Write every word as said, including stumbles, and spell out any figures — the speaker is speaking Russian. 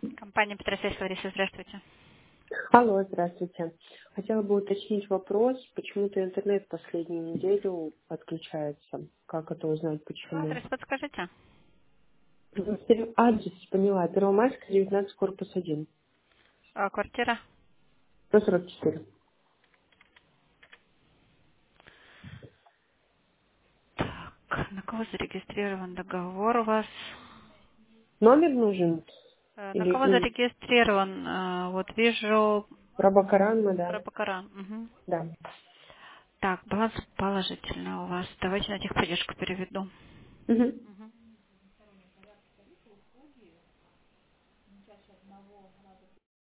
Компания Петросельская, Лариса, здравствуйте. Алло, здравствуйте. Хотела бы уточнить вопрос. Почему-то интернет последнюю неделю отключается. Как это узнать, почему? Адрес подскажите. Ну, адрес, поняла. Первомайская, девятнадцать, корпус один. А, квартира? сто сорок четыре. Так, на кого зарегистрирован договор у вас? Номер нужен? Э, На Или кого им? зарегистрирован? Э, Вот вижу Рабакаран, мадам? Рабакаран. Мгм. Да. Так, баланс положительный у вас. Давайте на техподдержку переведу. Угу.